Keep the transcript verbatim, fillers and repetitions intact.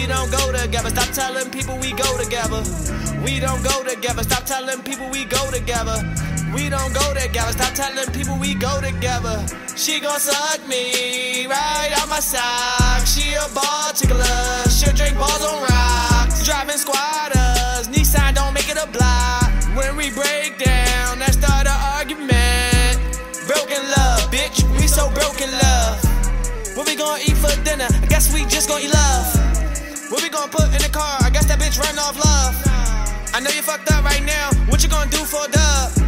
don't go together. Stop telling people we go together. We don't go together. Stop telling people we go together. We don't go together. Stop telling people we go together. She gon' suck me right out my sock. She a ball tickler. She'll drink balls on rocks. Driving squatters. Nissan don't make it a block. When we break down, that start an argument. Broken love, bitch. We so broken love. What we gon' eat for dinner? I guess we just gon' eat love. What we gon' put in the car? I guess that bitch run off love. I know you fucked up right now. What you gon' do for a dub?